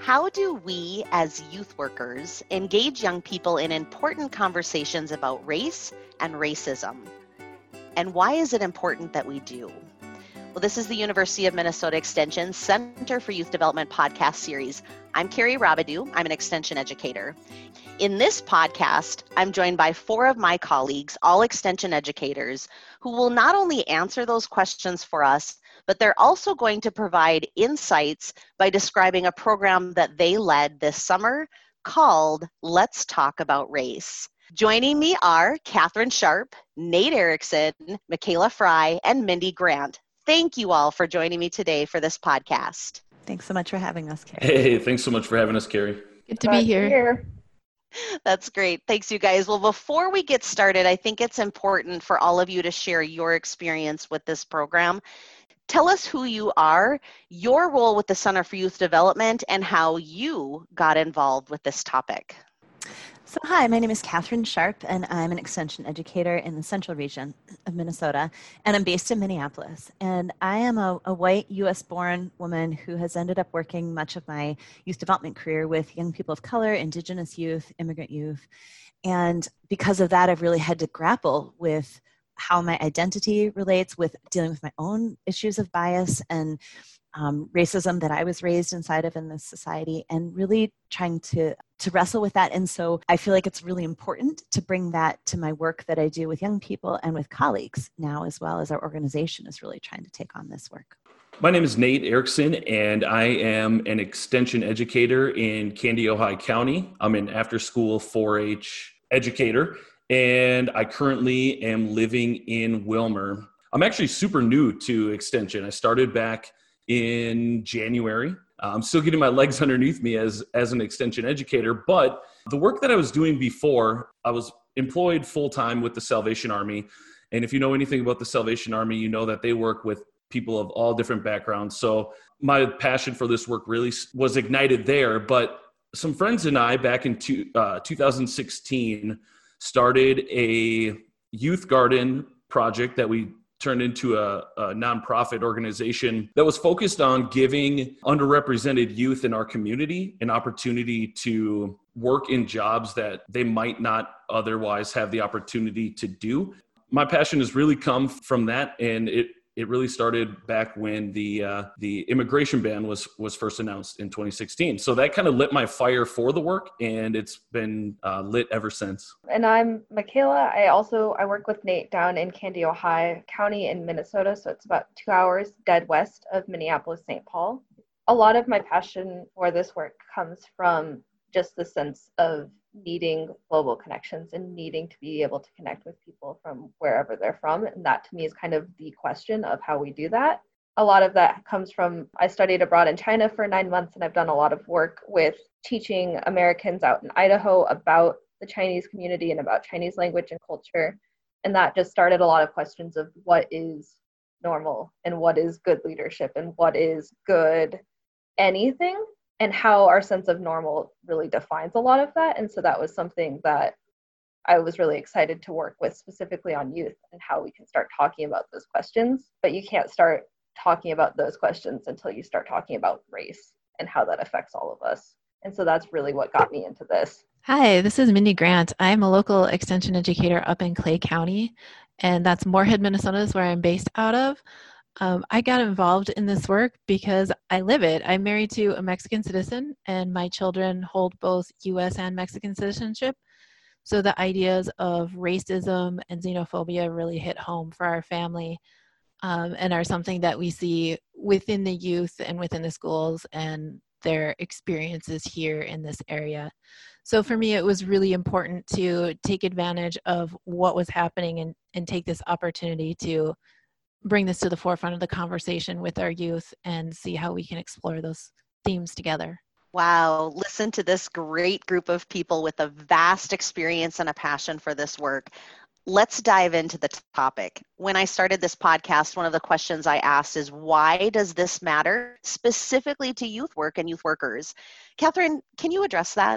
How do we as youth workers engage young people in important conversations about race and racism? And why is it important that we do? Well, this is the University of Minnesota Extension Center for Youth Development podcast series. I'm Carrie Robidoux. I'm an Extension educator. In this podcast, I'm joined by 4 of my colleagues, all Extension educators, who will not only answer those questions for us, but they're also going to provide insights by describing a program that they led this summer called Let's Talk About Race. Joining me are Catherine Sharp, Nate Erickson, Michaela Fry, and Mindy Grant. Thank you all for joining me today for this podcast. Thanks so much for having us, Carrie. Hey, thanks so much for having us, Carrie. Good to be here. That's great. Thanks, you guys. Well, before we get started, I think it's important for all of you to share your experience with this program. Tell us who you are, your role with the Center for Youth Development, and how you got involved with this topic. So hi, my name is Catherine Sharp, and I'm an Extension educator in the Central Region of Minnesota, and I'm based in Minneapolis. And I am a white U.S.-born woman who has ended up working much of my youth development career with young people of color, Indigenous youth, immigrant youth. And because of that, I've really had to grapple with how my identity relates with dealing with my own issues of bias and racism that I was raised inside of in this society, and really trying to wrestle with that. And so I feel like it's really important to bring that to my work that I do with young people and with colleagues now, as well as our organization is really trying to take on this work. My name is Nate Erickson, and I am an Extension educator in Candy, Ohio County. I'm an after-school 4-H educator, and I currently am living in Willmar. I'm actually super new to Extension. I started back in January. I'm still getting my legs underneath me as an Extension educator, but the work that I was doing before, I was employed full-time with the Salvation Army. And if you know anything about the Salvation Army, you know that they work with people of all different backgrounds. So my passion for this work really was ignited there. But some friends and I back in 2016 started a youth garden project that we turned into a nonprofit organization that was focused on giving underrepresented youth in our community an opportunity to work in jobs that they might not otherwise have the opportunity to do. My passion has really come from that, and it really started back when the immigration ban was first announced in 2016. So that kind of lit my fire for the work, and it's been lit ever since. And I'm Michaela. I work with Nate down in Candy, Ohio County in Minnesota. So it's about 2 hours dead west of Minneapolis, St. Paul. A lot of my passion for this work comes from just the sense of needing global connections and needing to be able to connect with people from wherever they're from. And that to me is kind of the question of how we do that. A lot of that comes from, I studied abroad in China for 9 months, and I've done a lot of work with teaching Americans out in Idaho about the Chinese community and about Chinese language and culture. And that just started a lot of questions of what is normal and what is good leadership and what is good anything, and how our sense of normal really defines a lot of that. And so that was something that I was really excited to work with, specifically on youth and how we can start talking about those questions. But you can't start talking about those questions until you start talking about race and how that affects all of us. And so that's really what got me into this. Hi, this is Mindy Grant. I'm a local Extension educator up in Clay County, and that's Moorhead, Minnesota is where I'm based out of. I got involved in this work because I live it. I'm married to a Mexican citizen, and my children hold both U.S. and Mexican citizenship. So the ideas of racism and xenophobia really hit home for our family, and are something that we see within the youth and within the schools and their experiences here in this area. So for me, it was really important to take advantage of what was happening and take this opportunity to bring this to the forefront of the conversation with our youth and see how we can explore those themes together. Wow, listen to this great group of people with a vast experience and a passion for this work. Let's dive into the topic. When I started this podcast, one of the questions I asked is, why does this matter specifically to youth work and youth workers? Catherine, can you address that?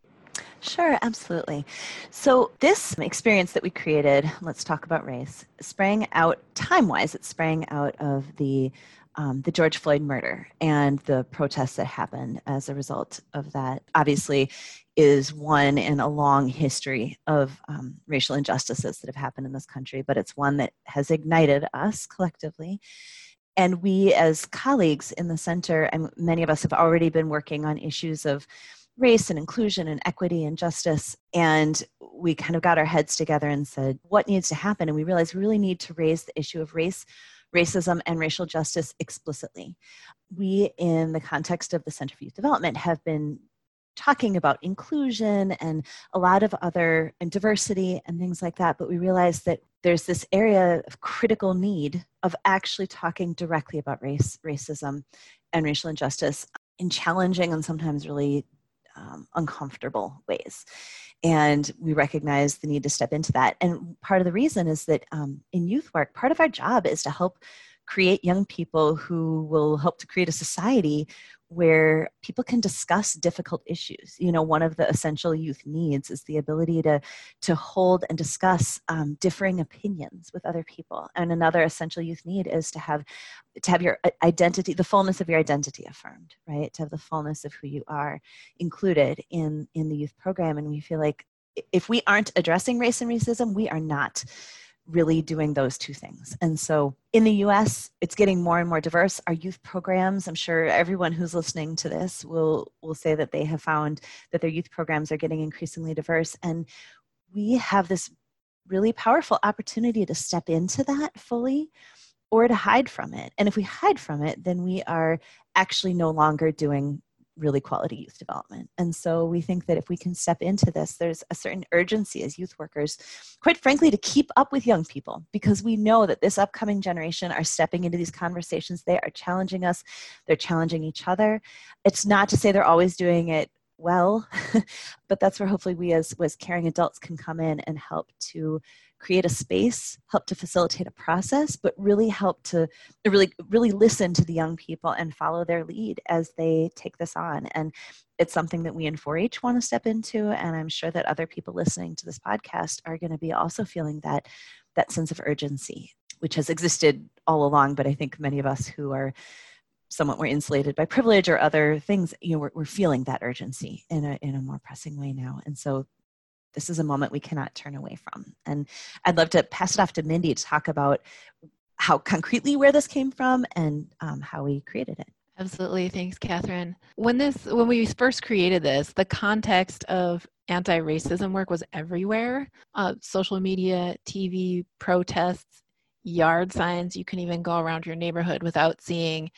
Sure, absolutely. So this experience that we created, Let's Talk About Race, sprang out time-wise. It sprang out of the the George Floyd murder and the protests that happened as a result of that, obviously is one in a long history of racial injustices that have happened in this country, but it's one that has ignited us collectively. And we as colleagues in the center, and many of us have already been working on issues of race and inclusion and equity and justice. And we kind of got our heads together and said, what needs to happen? And we realized we really need to raise the issue of race, racism, and racial justice explicitly. We, in the context of the Center for Youth Development, have been talking about inclusion and a lot of other, and diversity and things like that, but we realized that there's this area of critical need of actually talking directly about race, racism, and racial injustice in challenging and sometimes really uncomfortable ways. And we recognize the need to step into that. And part of the reason is that in youth work, part of our job is to help create young people who will help to create a society where people can discuss difficult issues. You know, one of the essential youth needs is the ability to hold and discuss differing opinions with other people. And another essential youth need is to have your identity, the fullness of your identity affirmed, right? To have the fullness of who you are included in the youth program. And we feel like if we aren't addressing race and racism, we are not really doing those two things. And so in the US, it's getting more and more diverse. Our youth programs, I'm sure everyone who's listening to this will say that they have found that their youth programs are getting increasingly diverse. And we have this really powerful opportunity to step into that fully or to hide from it. And if we hide from it, then we are actually no longer doing really quality youth development. And so we think that if we can step into this, there's a certain urgency as youth workers, quite frankly, to keep up with young people, because we know that this upcoming generation are stepping into these conversations. They are challenging us. They're challenging each other. It's not to say they're always doing it well, but that's where hopefully we as caring adults can come in and help to create a space, help to facilitate a process, but really help to really listen to the young people and follow their lead as they take this on. And it's something that we in 4-H want to step into. And I'm sure that other people listening to this podcast are going to be also feeling that sense of urgency, which has existed all along. But I think many of us who are somewhat more insulated by privilege or other things, you know, we're feeling that urgency in a more pressing way now. And so this is a moment we cannot turn away from. And I'd love to pass it off to Mindy to talk about how concretely where this came from and how we created it. Absolutely. Thanks, Catherine. When we first created this, the context of anti-racism work was everywhere. Social media, TV, protests, yard signs. You can even go around your neighborhood without seeing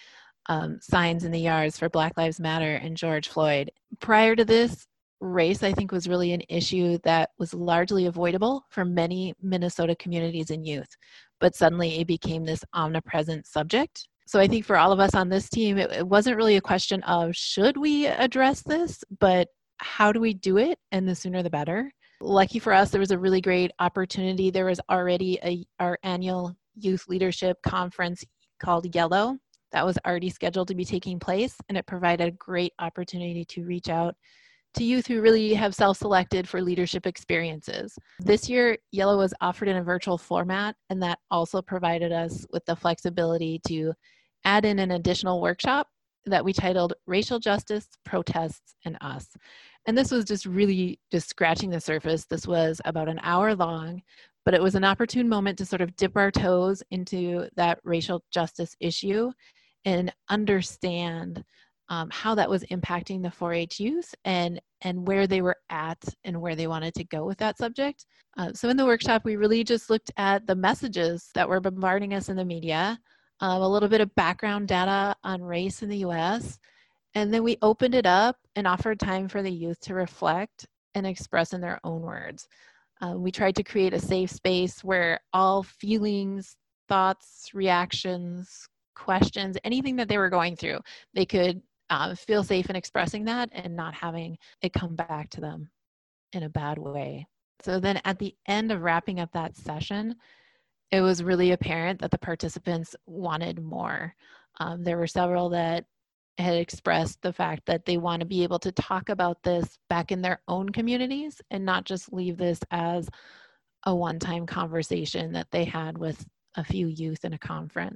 signs in the yards for Black Lives Matter and George Floyd. Prior to this, race, I think, was really an issue that was largely avoidable for many Minnesota communities and youth, but suddenly it became this omnipresent subject. So I think for all of us on this team, it wasn't really a question of should we address this, but how do we do it? And the sooner the better. Lucky for us, there was a really great opportunity. There was already our annual youth leadership conference called Yellow that was already scheduled to be taking place, and it provided a great opportunity to reach out to youth who really have self-selected for leadership experiences. This year, Yellow was offered in a virtual format, and that also provided us with the flexibility to add in an additional workshop that we titled Racial Justice, Protests, and Us. And this was just scratching the surface. This was about an hour long, but it was an opportune moment to sort of dip our toes into that racial justice issue and understand how that was impacting the 4-H youth and where they were at and where they wanted to go with that subject. So in the workshop, we really just looked at the messages that were bombarding us in the media, a little bit of background data on race in the US, and then we opened it up and offered time for the youth to reflect and express in their own words. We tried to create a safe space where all feelings, thoughts, reactions, questions, anything that they were going through, they could feel safe in expressing that and not having it come back to them in a bad way. So then at the end of wrapping up that session, it was really apparent that the participants wanted more. There were several that had expressed the fact that they want to be able to talk about this back in their own communities and not just leave this as a one-time conversation that they had with a few youth in a conference.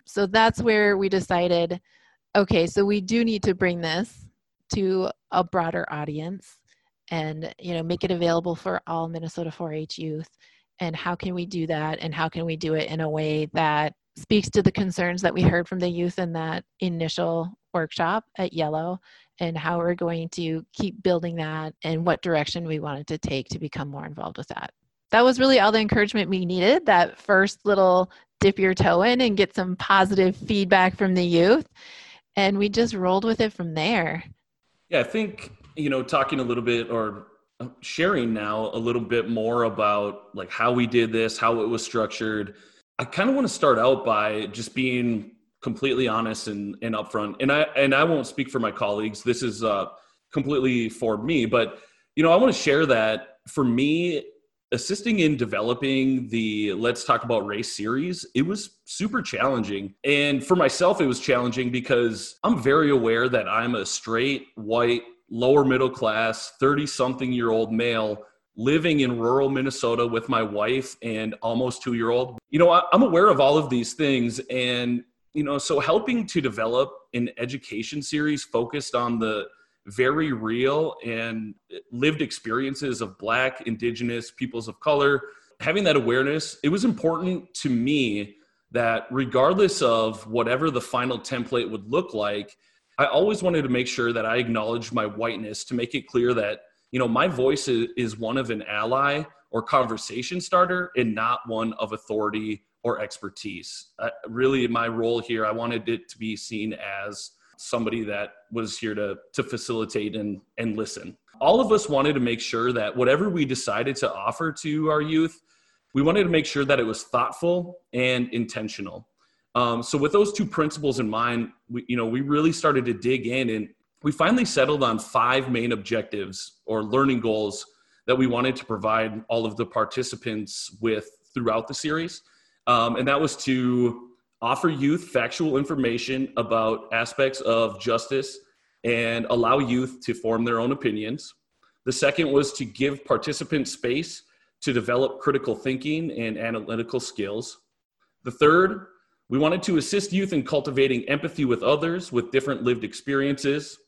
So that's where we decided, okay, so we do need to bring this to a broader audience and, make it available for all Minnesota 4-H youth. And how can we do that? And how can we do it in a way that speaks to the concerns that we heard from the youth in that initial workshop at Yellow, and how we're going to keep building that and what direction we wanted to take to become more involved with that. That was really all the encouragement we needed, that first little dip your toe in and get some positive feedback from the youth. And we just rolled with it from there. Yeah, I think, talking a little bit or sharing now a little bit more about like how we did this, how it was structured. I kind of want to start out by just being completely honest and upfront. And I won't speak for my colleagues. This is completely for me, but I want to share that for me, assisting in developing the Let's Talk About Race series, it was super challenging. And for myself, it was challenging because I'm very aware that I'm a straight, white, lower middle class, 30-something-year-old male living in rural Minnesota with my wife and almost 2-year-old. I'm aware of all of these things. And, so helping to develop an education series focused on the very real and lived experiences of Black, Indigenous, peoples of color, having that awareness, it was important to me that regardless of whatever the final template would look like, I always wanted to make sure that I acknowledged my whiteness to make it clear that, my voice is one of an ally or conversation starter and not one of authority or expertise. Really, my role here, I wanted it to be seen as somebody that was here to facilitate and listen. All of us wanted to make sure that whatever we decided to offer to our youth, we wanted to make sure that it was thoughtful and intentional. So with those two principles in mind, we really started to dig in, and we finally settled on 5 main objectives or learning goals that we wanted to provide all of the participants with throughout the series. And that was to offer youth factual information about aspects of justice and allow youth to form their own opinions. The second was to give participants space to develop critical thinking and analytical skills. The third, we wanted to assist youth in cultivating empathy with others with different lived experiences.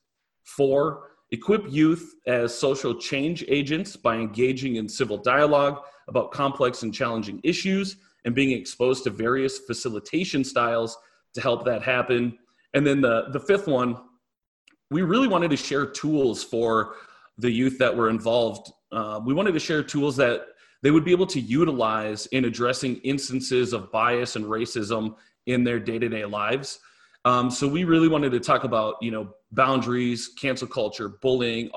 4, equip youth as social change agents by engaging in civil dialogue about complex and challenging issues and being exposed to various facilitation styles to help that happen. And then the fifth one, we really wanted to share tools for the youth that were involved. We wanted to share tools that they would be able to utilize in addressing instances of bias and racism in their day-to-day lives. So we really wanted to talk about, boundaries, cancel culture, bullying,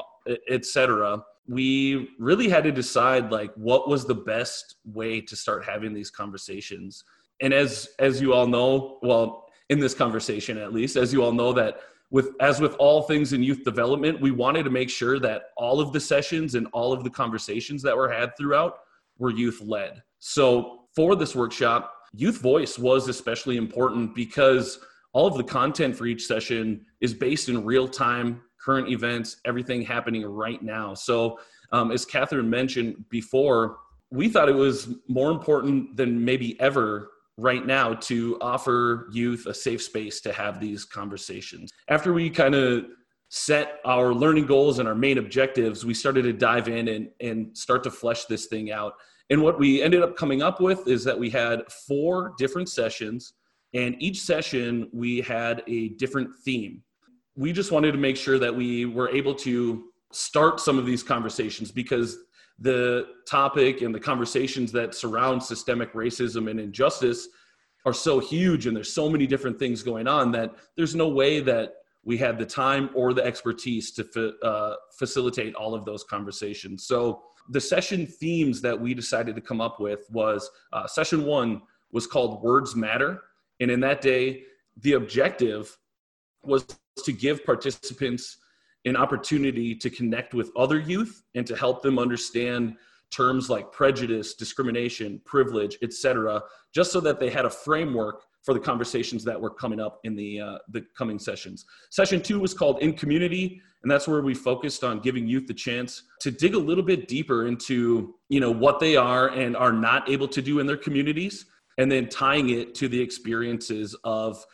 etc. We really had to decide what was the best way to start having these conversations. And as you all know, well, in this conversation at least, as you all know, that as with all things in youth development, we wanted to make sure that all of the sessions and all of the conversations that were had throughout were youth led. So for this workshop, youth voice was especially important because all of the content for each session is based in real time, current events, everything happening right now. So as Catherine mentioned before, we thought it was more important than maybe ever right now to offer youth a safe space to have these conversations. After we kind of set our learning goals and our main objectives, we started to dive in and start to flesh this thing out. And what we ended up coming up with is that we had 4 different sessions, and each session we had a different theme. We just wanted to make sure that we were able to start some of these conversations because the topic and the conversations that surround systemic racism and injustice are so huge, and there's so many different things going on that there's no way that we had the time or the expertise to facilitate all of those conversations. So the session themes that we decided to come up with was session 1 was called Words Matter. And in that day, the objective was to give participants an opportunity to connect with other youth and to help them understand terms like prejudice, discrimination, privilege, etc., just so that they had a framework for the conversations that were coming up in the coming sessions. Session 2 was called In Community, and that's where we focused on giving youth the chance to dig a little bit deeper into, what they are and are not able to do in their communities, and then tying it to the experiences of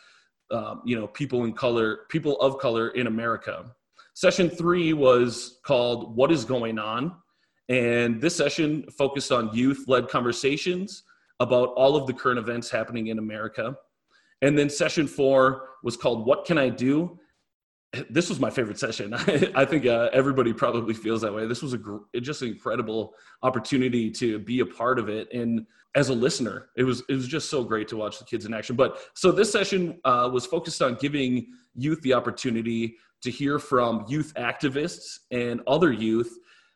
people of color in America. Session 3 was called What is Going On? And this session focused on youth-led conversations about all of the current events happening in America. And then session 4 was called What Can I Do? This was my favorite session. I think everybody probably feels that way. This was just an incredible opportunity to be a part of it. And as a listener, it was just so great to watch the kids in action. But so this session was focused on giving youth the opportunity to hear from youth activists and other youth,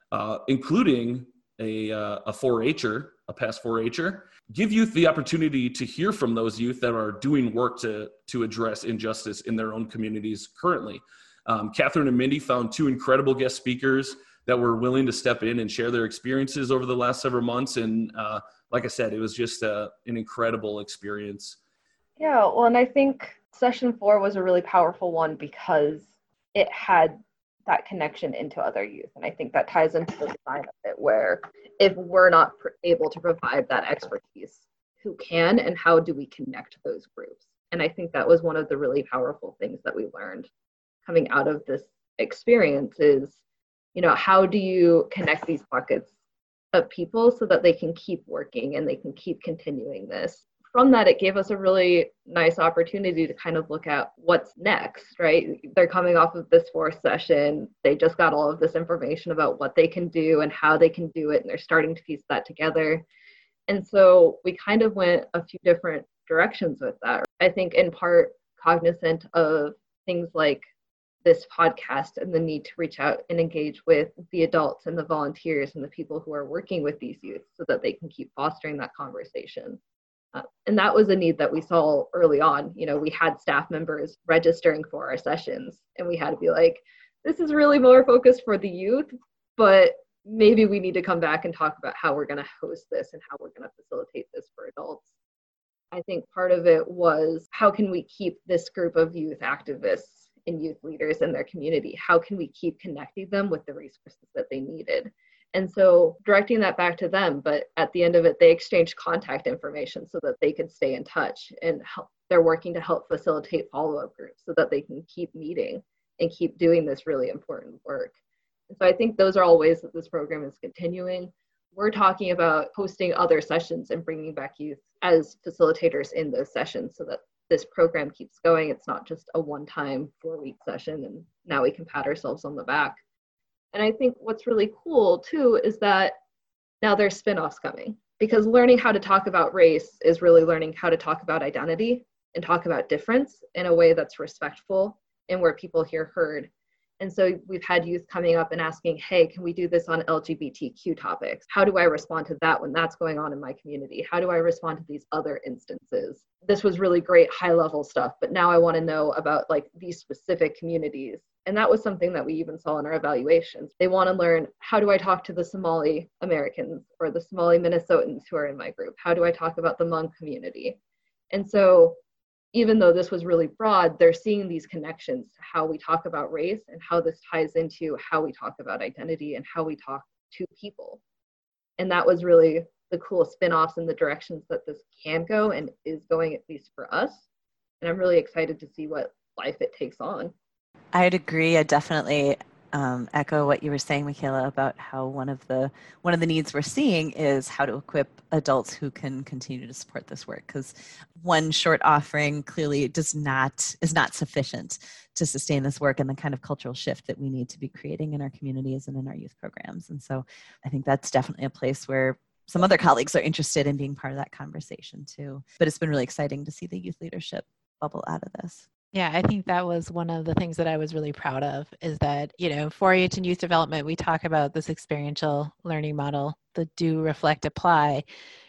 including a 4-H'er, a past 4-H'er, give youth the opportunity to hear from those youth that are doing work to address injustice in their own communities currently. Catherine and Mindy found 2 incredible guest speakers that were willing to step in and share their experiences over the last several months. And like I said, it was just an incredible experience. Yeah, well, and I think session 4 was a really powerful one because it had that connection into other youth. And I think that ties into the design of it, where if we're not able to provide that expertise, who can, and how do we connect those groups? And I think that was one of the really powerful things that we learned coming out of this experience is, how do you connect these buckets of people so that they can keep working and they can keep continuing this? From that, it gave us a really nice opportunity to kind of look at what's next, right? They're coming off of this 4th session. They just got all of this information about what they can do and how they can do it, and they're starting to piece that together. And so we kind of went a few different directions with that. I think in part cognizant of things like this podcast and the need to reach out and engage with the adults and the volunteers and the people who are working with these youth so that they can keep fostering that conversation. And that was a need that we saw early on. We had staff members registering for our sessions, and we had to be like, this is really more focused for the youth, but maybe we need to come back and talk about how we're going to host this and how we're going to facilitate this for adults. I think part of it was, how can we keep this group of youth activists and youth leaders in their community? How can we keep connecting them with the resources that they needed? And so directing that back to them, but at the end of it, they exchanged contact information so that they could stay in touch, and they're working to help facilitate follow-up groups so that they can keep meeting and keep doing this really important work. And so I think those are all ways that this program is continuing. We're talking about hosting other sessions and bringing back youth as facilitators in those sessions so that this program keeps going. It's not just a one-time 4-week session and now we can pat ourselves on the back. And I think what's really cool too is that now there's spin-offs coming, because learning how to talk about race is really learning how to talk about identity and talk about difference in a way that's respectful and where people hear heard. And so we've had youth coming up and asking, hey, can we do this on LGBTQ topics? How do I respond to that when that's going on in my community? How do I respond to these other instances? This was really great high-level stuff, but now I want to know about like these specific communities. And that was something that we even saw in our evaluations. They want to learn, how do I talk to the Somali Americans or the Somali Minnesotans who are in my group? How do I talk about the Hmong community? And so even though this was really broad, they're seeing these connections to how we talk about race and how this ties into how we talk about identity and how we talk to people. And that was really the cool spin-offs and the directions that this can go and is going, at least for us. And I'm really excited to see what life it takes on. I'd agree. I definitely echo what you were saying, Michaela, about how one of the needs we're seeing is how to equip adults who can continue to support this work. Because one short offering clearly is not sufficient to sustain this work and the kind of cultural shift that we need to be creating in our communities and in our youth programs. And so I think that's definitely a place where some other colleagues are interested in being part of that conversation too. But it's been really exciting to see the youth leadership bubble out of this. Yeah, I think that was one of the things that I was really proud of, is that, 4-H and youth development, we talk about this experiential learning model, the do, reflect, apply.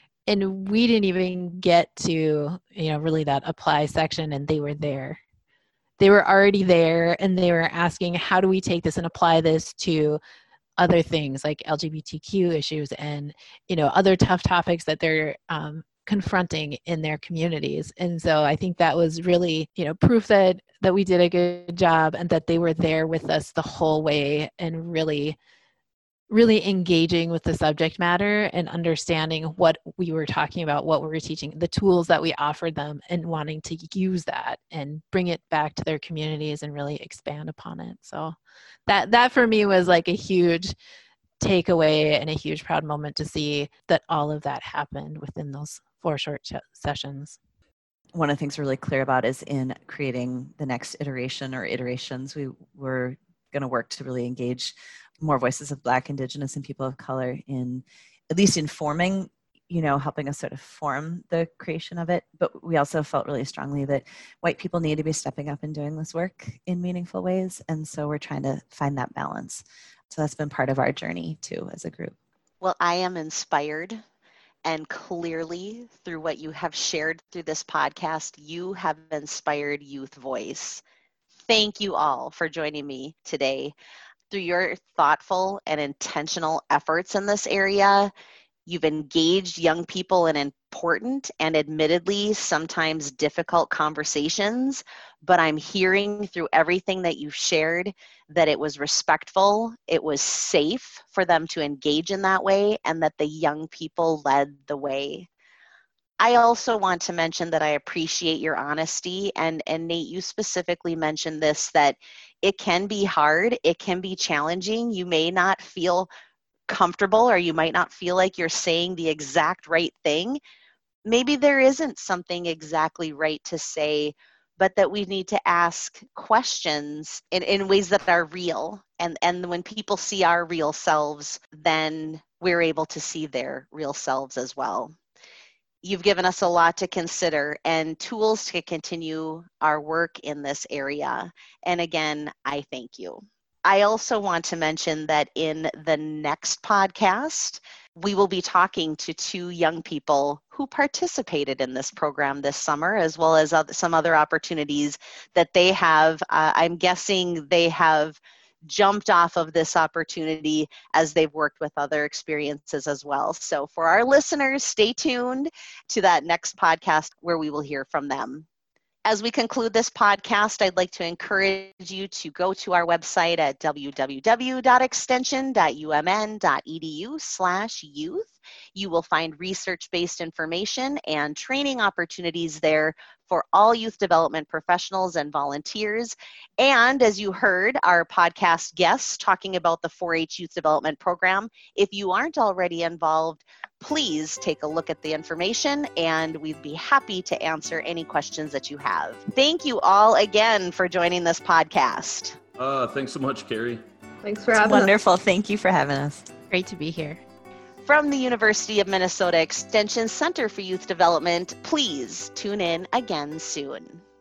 And we didn't even get to, really that apply section, and they were there. They were already there, and they were asking, how do we take this and apply this to other things like LGBTQ issues and, other tough topics that they're confronting in their communities. And so I think that was really, proof that we did a good job and that they were there with us the whole way and really really engaging with the subject matter and understanding what we were talking about, what we were teaching, the tools that we offered them, and wanting to use that and bring it back to their communities and really expand upon it. So that for me was like a huge takeaway and a huge proud moment to see that all of that happened within those 4 short sessions. One of the things we're really clear about is in creating the next iteration or iterations, we were going to work to really engage more voices of Black, Indigenous, and people of color in at least informing, helping us sort of form the creation of it. But we also felt really strongly that white people need to be stepping up and doing this work in meaningful ways. And so we're trying to find that balance. So that's been part of our journey too as a group. Well, I am inspired, and clearly through what you have shared through this podcast, you have inspired youth voice. Thank you all for joining me today. Through your thoughtful and intentional efforts in this area, you've engaged young people in important and admittedly sometimes difficult conversations, but I'm hearing through everything that you've shared that it was respectful, it was safe for them to engage in that way, and that the young people led the way. I also want to mention that I appreciate your honesty, and Nate, you specifically mentioned this, that it can be hard, it can be challenging. You may not feel comfortable, or you might not feel like you're saying the exact right thing. Maybe there isn't something exactly right to say, but that we need to ask questions in ways that are real. And when people see our real selves, then we're able to see their real selves as well. You've given us a lot to consider and tools to continue our work in this area. And again, I thank you. I also want to mention that in the next podcast, we will be talking to 2 young people who participated in this program this summer, as well as some other opportunities that they have. I'm guessing they have jumped off of this opportunity as they've worked with other experiences as well. So for our listeners, stay tuned to that next podcast where we will hear from them. As we conclude this podcast, I'd like to encourage you to go to our website at www.extension.umn.edu/youth. You will find research-based information and training opportunities there for all youth development professionals and volunteers. And as you heard our podcast guests talking about the 4-H Youth Development Program, if you aren't already involved, please take a look at the information and we'd be happy to answer any questions that you have. Thank you all again for joining this podcast. Thanks so much, Carrie. Thanks for having us. Wonderful. Thank you for having us. Great to be here. From the University of Minnesota Extension Center for Youth Development, please tune in again soon.